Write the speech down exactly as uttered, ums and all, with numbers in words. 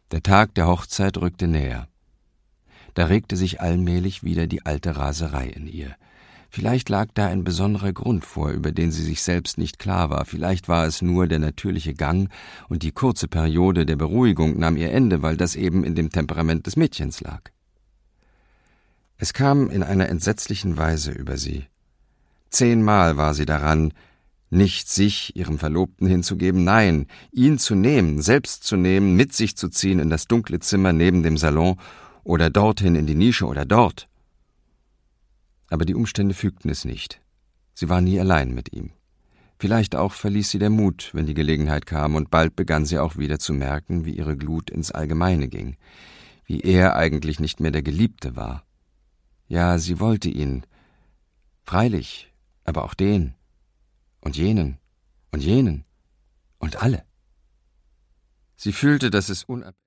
Der Tag der Hochzeit rückte näher. Da regte sich allmählich wieder die alte Raserei in ihr. Vielleicht lag da ein besonderer Grund vor, über den sie sich selbst nicht klar war. Vielleicht war es nur der natürliche Gang, und die kurze Periode der Beruhigung nahm ihr Ende, weil das eben in dem Temperament des Mädchens lag. Es kam in einer entsetzlichen Weise über sie. Zehnmal war sie daran, nicht sich, ihrem Verlobten, hinzugeben, nein, ihn zu nehmen, selbst zu nehmen, mit sich zu ziehen in das dunkle Zimmer neben dem Salon oder dorthin in die Nische oder dort. Aber die Umstände fügten es nicht. Sie war nie allein mit ihm. Vielleicht auch verließ sie der Mut, wenn die Gelegenheit kam, und bald begann sie auch wieder zu merken, wie ihre Glut ins Allgemeine ging, wie er eigentlich nicht mehr der Geliebte war. Ja, sie wollte ihn, freilich, aber auch den und jenen und jenen und alle. Sie fühlte, dass es unabhängig